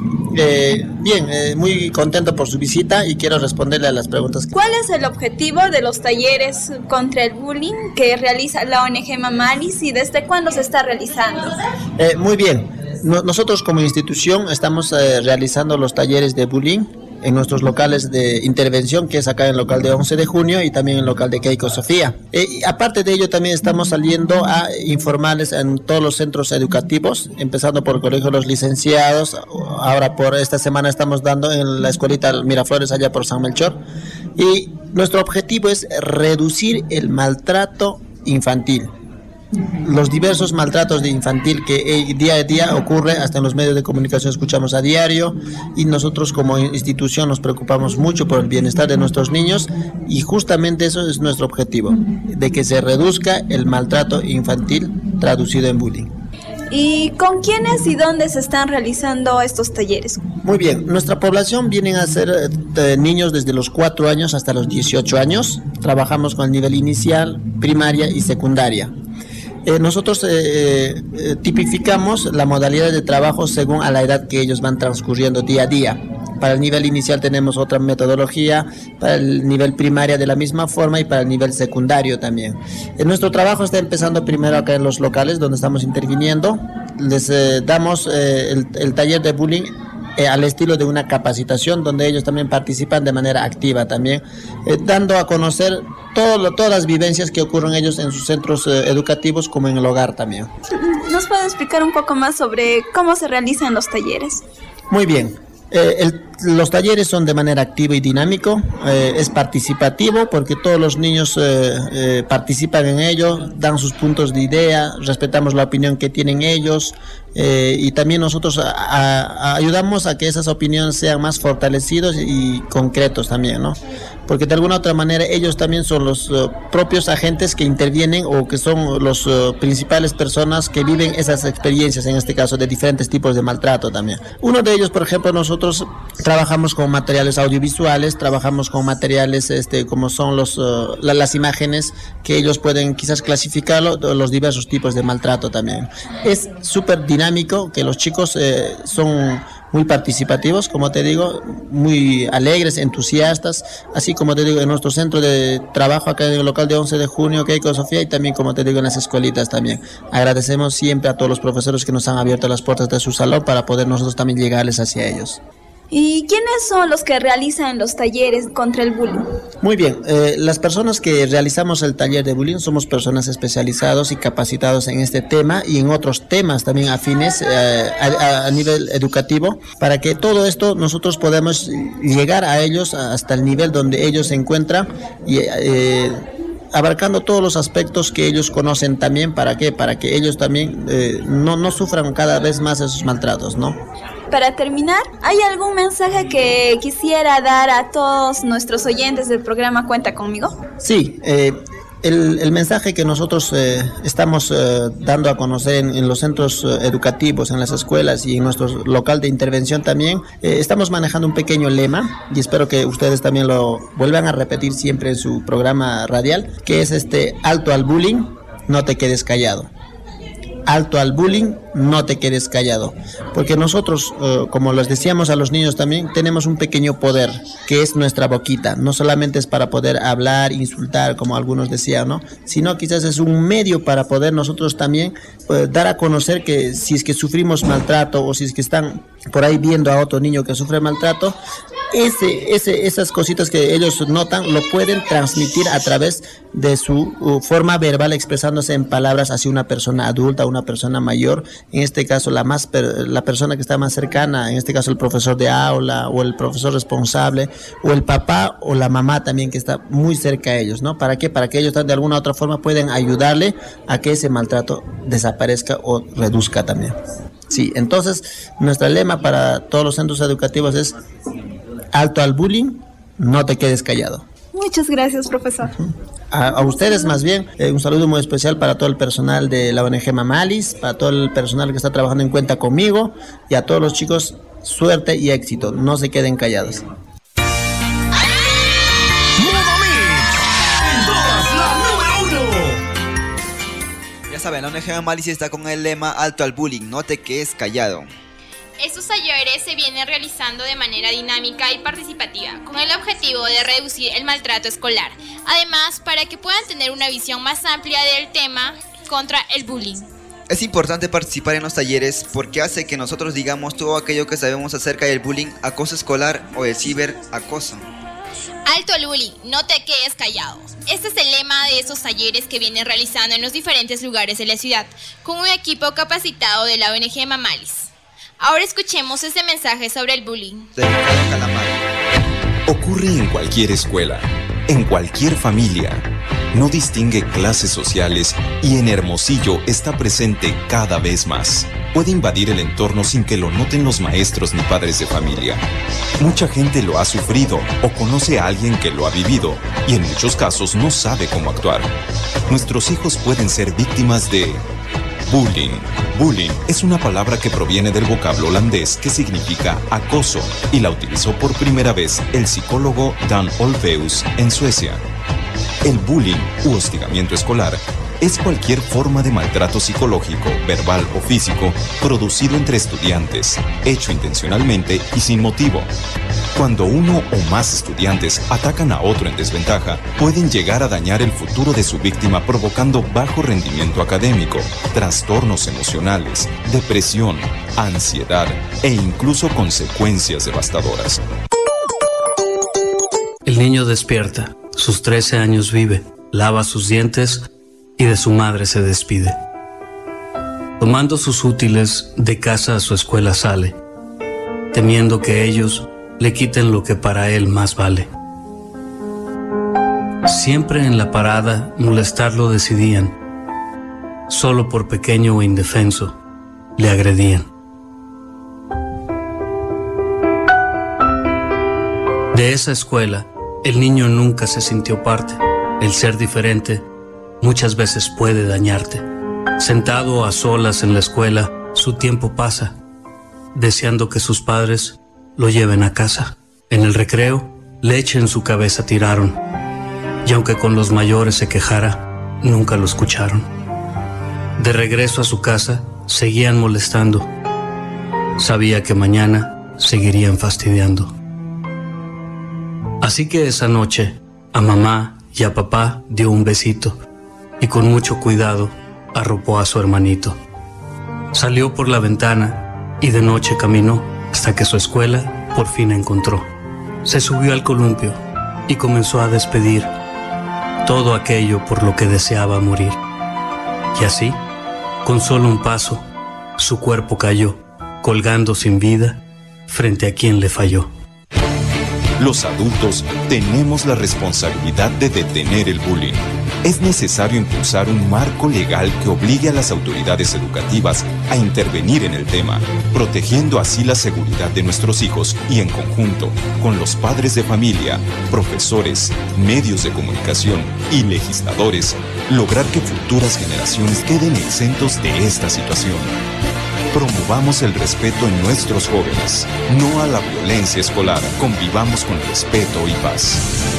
Muy contento por su visita y quiero responderle a las preguntas. ¿Cuál es el objetivo de los talleres contra el bullying que realiza la ONG Mama Alice y desde cuándo se está realizando? Muy bien, nosotros como institución estamos realizando los talleres de bullying en nuestros locales de intervención, que es acá en el local de 11 de junio y también en el local de Keiko Sofía. Y aparte de ello, también estamos saliendo a informarles en todos los centros educativos, empezando por el Colegio de los Licenciados. Ahora por esta semana estamos dando en la escuelita Miraflores, allá por San Melchor. Y nuestro objetivo es reducir el maltrato infantil. Los diversos maltratos de infantil que día a día ocurre, hasta en los medios de comunicación escuchamos a diario, y nosotros como institución nos preocupamos mucho por el bienestar de nuestros niños, y justamente eso es nuestro objetivo, de que se reduzca el maltrato infantil traducido en bullying. ¿Y con quiénes y dónde se están realizando estos talleres? Muy bien, nuestra población vienen a ser niños desde los 4 años hasta los 18 años. Trabajamos con el nivel inicial, primaria y secundaria. Nosotros tipificamos la modalidad de trabajo según a la edad que ellos van transcurriendo día a día. Para el nivel inicial tenemos otra metodología, para el nivel primaria de la misma forma y para el nivel secundario también. Nuestro trabajo está empezando primero acá en los locales donde estamos interviniendo. Les damos el taller de bullying al estilo de una capacitación donde ellos también participan de manera activa también, dando a conocer todas las vivencias que ocurren ellos en sus centros educativos como en el hogar también. ¿Nos puede explicar un poco más sobre cómo se realizan los talleres? Muy bien. Los talleres son de manera activa y dinámico, es participativo porque todos los niños participan en ello, dan sus puntos de idea, respetamos la opinión que tienen ellos, y también nosotros ayudamos a que esas opiniones sean más fortalecidos y concretos también, ¿no? Porque de alguna otra manera ellos también son los propios agentes que intervienen o que son los principales personas que viven esas experiencias, en este caso de diferentes tipos de maltrato también. Uno de ellos, por ejemplo, nosotros trabajamos con materiales audiovisuales, trabajamos con materiales como son las imágenes que ellos pueden quizás clasificarlo, los diversos tipos de maltrato también. Es súper dinámico, que los chicos son muy participativos, como te digo, muy alegres, entusiastas, así como te digo en nuestro centro de trabajo acá en el local de 11 de junio, Keiko Sofía, y también como te digo en las escuelitas también. Agradecemos siempre a todos los profesores que nos han abierto las puertas de su salón para poder nosotros también llegarles hacia ellos. ¿Y quiénes son los que realizan los talleres contra el bullying? Muy bien, las personas que realizamos el taller de bullying somos personas especializados y capacitados en este tema y en otros temas también afines a nivel educativo, para que todo esto nosotros podamos llegar a ellos hasta el nivel donde ellos se encuentran y abarcando todos los aspectos que ellos conocen también. ¿Para qué? Para que ellos también no sufran cada vez más esos maltratos, ¿no? Para terminar, ¿hay algún mensaje que quisiera dar a todos nuestros oyentes del programa Cuenta Conmigo? Sí, el mensaje que nosotros estamos dando a conocer en los centros educativos, en las escuelas y en nuestro local de intervención también, estamos manejando un pequeño lema y espero que ustedes también lo vuelvan a repetir siempre en su programa radial, que es alto al bullying, no te quedes callado. Alto al bullying, no te quedes callado, porque nosotros, como les decíamos a los niños también, tenemos un pequeño poder, que es nuestra boquita. No solamente es para poder hablar, insultar, como algunos decían, ¿no? Sino quizás es un medio para poder nosotros también dar a conocer que si es que sufrimos maltrato o si es que están por ahí viendo a otro niño que sufre maltrato, esas cositas que ellos notan lo pueden transmitir a través de su forma verbal, expresándose en palabras hacia una persona adulta, una persona mayor, en este caso la persona que está más cercana, en este caso el profesor de aula o el profesor responsable o el papá o la mamá también que está muy cerca a ellos, ¿no? ¿Para qué? Para que ellos de alguna u otra forma puedan ayudarle a que ese maltrato desaparezca o reduzca también. Sí, entonces nuestro lema para todos los centros educativos es alto al bullying, no te quedes callado. Muchas gracias, profesor. a ustedes más bien, un saludo muy especial para todo el personal de la ONG Mamalis, para todo el personal que está trabajando en Cuenta Conmigo, y a todos los chicos, suerte y éxito, no se queden callados. Saben, la ONG Mamalis está con el lema Alto al Bullying, no te quedes callado. Estos talleres se vienen realizando de manera dinámica y participativa, con el objetivo de reducir el maltrato escolar. Además, para que puedan tener una visión más amplia del tema contra el bullying. Es importante participar en los talleres porque hace que nosotros digamos todo aquello que sabemos acerca del bullying, acoso escolar o el ciberacoso. Alto al bullying, no te quedes callado. Este es el lema de estos talleres que vienen realizando en los diferentes lugares de la ciudad, con un equipo capacitado de la ONG Mamalis. Ahora escuchemos este mensaje sobre el bullying. Ocurre en cualquier escuela, en cualquier familia. No distingue clases sociales y en Hermosillo está presente cada vez más. Puede invadir el entorno sin que lo noten los maestros ni padres de familia. Mucha gente lo ha sufrido o conoce a alguien que lo ha vivido y en muchos casos no sabe cómo actuar. Nuestros hijos pueden ser víctimas de bullying. Bullying es una palabra que proviene del vocablo holandés que significa acoso y la utilizó por primera vez el psicólogo Dan Olweus en Suecia. El bullying u hostigamiento escolar es cualquier forma de maltrato psicológico, verbal o físico producido entre estudiantes, hecho intencionalmente y sin motivo. Cuando uno o más estudiantes atacan a otro en desventaja, pueden llegar a dañar el futuro de su víctima provocando bajo rendimiento académico, trastornos emocionales, depresión, ansiedad e incluso consecuencias devastadoras. El niño despierta, sus 13 años vive, lava sus dientes y de su madre se despide. Tomando sus útiles, de casa a su escuela sale, temiendo que ellos le quiten lo que para él más vale. Siempre en la parada molestarlo decidían, solo por pequeño o indefenso le agredían. De esa escuela, el niño nunca se sintió parte. El ser diferente muchas veces puede dañarte. Sentado a solas en la escuela, su tiempo pasa, deseando que sus padres lo lleven a casa. En el recreo, leche en su cabeza tiraron, y aunque con los mayores se quejara, nunca lo escucharon. De regreso a su casa, seguían molestando. Sabía que mañana seguirían fastidiando. Así que esa noche, a mamá y a papá dio un besito y con mucho cuidado arropó a su hermanito. Salió por la ventana y de noche caminó hasta que su escuela por fin encontró. Se subió al columpio y comenzó a despedir todo aquello por lo que deseaba morir. Y así, con solo un paso, su cuerpo cayó, colgando sin vida frente a quien le falló. Los adultos tenemos la responsabilidad de detener el bullying. Es necesario impulsar un marco legal que obligue a las autoridades educativas a intervenir en el tema, protegiendo así la seguridad de nuestros hijos y en conjunto con los padres de familia, profesores, medios de comunicación y legisladores, lograr que futuras generaciones queden exentos de esta situación. Promovamos el respeto en nuestros jóvenes, no a la violencia escolar. Convivamos con respeto y paz.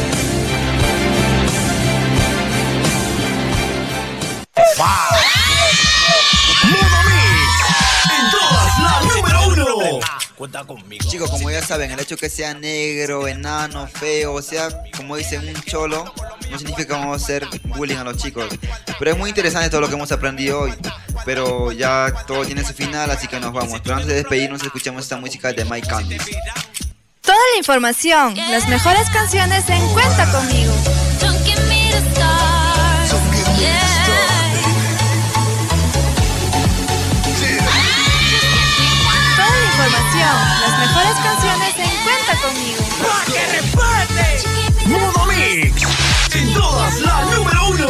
En todas, la número 1. Cuenta conmigo. Chicos, como ya saben, el hecho que sea negro, enano, feo, o sea, como dicen, un cholo, no significa que vamos a hacer bullying a los chicos. Pero es muy interesante todo lo que hemos aprendido hoy. Pero ya todo tiene su final, así que nos vamos. Pero antes de despedirnos, escuchamos esta música de Mike Candice. Toda la información, las mejores canciones en Cuenta Conmigo. Toda la información, las mejores canciones en Cuenta Conmigo. ¡Pa' que reparte! Modo Mix. En todas, la número 1.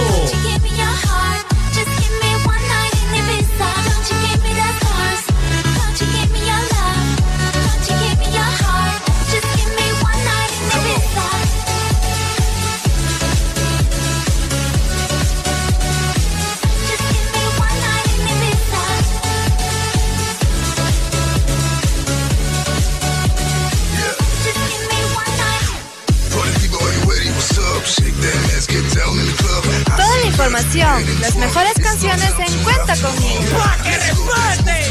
información, las mejores canciones en Cuenta Conmigo. ¡Pa' que reporte!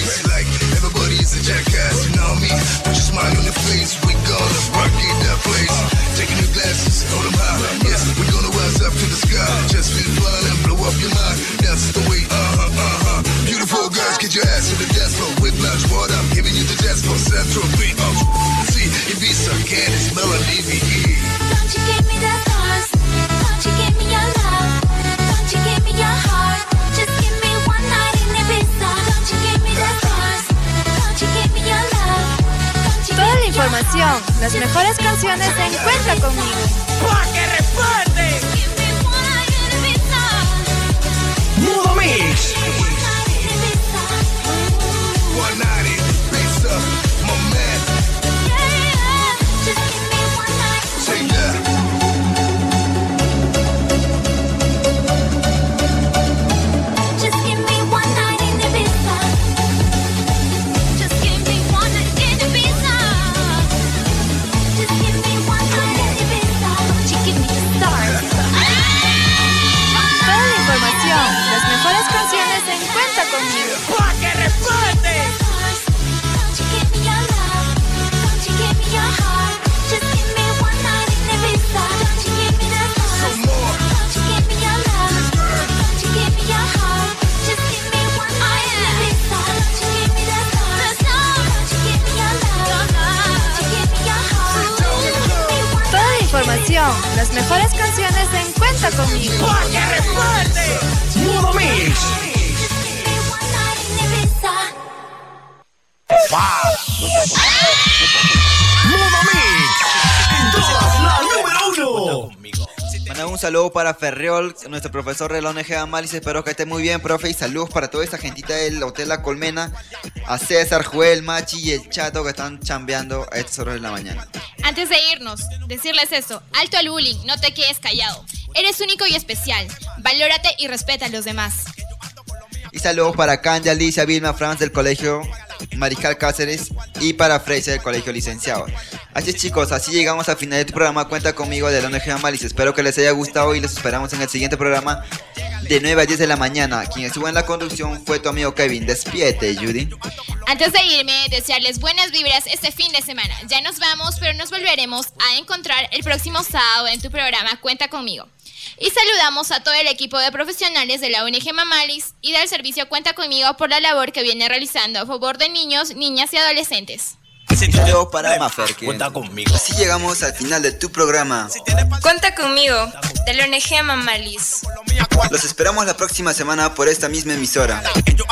Beautiful girls, get your ass to the dance floor. Whiplash, water, I'm giving you the dance floor. Central beat, see, Ibiza, Candice, Melody, VE. Don't you give me the stars? Don't you give me your love? Don't you give me your heart? Just give me one night in Ibiza. Don't you give me the stars? Don't you give me your love? Toda la información, las mejores canciones en Cuenta Conmigo. ¡Pa' que reparte! Mudo Mix. One night in Ibiza, my man. Just give me one night. Say that. Just give me one night in Ibiza. Just give me one night in Ibiza. Just give me one night in Ibiza. Don't you give me the stars? Toda la información, las mejores canciones en Cuenta Conmigo. ¡Pa' que reparte! Don't you give me your love? Don't you give me your heart? Just give me one night in Ibiza. Don't you give me the stars? Don't you give me your love? Don't you give me your heart? Just give me one night in Ibiza. Don't you give me the stars? Don't you give me your love? Don't you give me your heart? Just give me one. Toda la información, las mejores canciones en Cuenta Conmigo. ¡Pa' que reparte! Mudo Mix. Mudo Mix. En todas, la número 1. Manda un saludo para Ferreol, nuestro profesor de la ONG Amalis. Espero que esté muy bien, profe. Y saludos para toda esta gentita del Hotel La Colmena. A César, Joel, Machi y el Chato que están chambeando a estas horas de la mañana. Antes de irnos, decirles eso. Alto al bullying, no te quedes callado. Eres único y especial. Valórate y respeta a los demás. Y saludos para Candy, Alicia, Vilma, Franz del Colegio Mariscal Cáceres y para Fraser del Colegio Licenciado. Así es, chicos, así llegamos al final de tu programa Cuenta Conmigo de la ONG Amalis. Espero que les haya gustado y les esperamos en el siguiente programa de 9 a 10 de la mañana. Quien estuvo en la conducción fue tu amigo Kevin. Despídete, Judy. Antes de irme, desearles buenas vibras este fin de semana. Ya nos vamos, pero nos volveremos a encontrar el próximo sábado en tu programa Cuenta Conmigo. Y saludamos a todo el equipo de profesionales de la ONG Mamalis y del servicio Cuenta Conmigo por la labor que viene realizando a favor de niños, niñas y adolescentes. Saludos para Mafer, que cuenta conmigo. Así llegamos al final de tu programa Cuenta Conmigo de la ONG Mamalis. Los esperamos la próxima semana por esta misma emisora.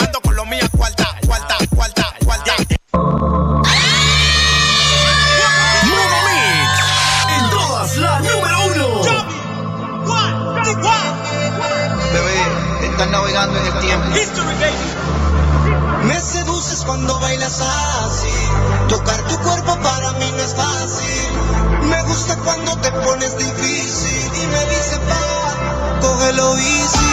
Mudo Mix. En todas, la número 1. Bebé, estás navegando en el tiempo. Me seduces cuando bailas así. Tocar tu cuerpo para mí no es fácil. Me gusta cuando te pones difícil y me dices pa, cógelo easy.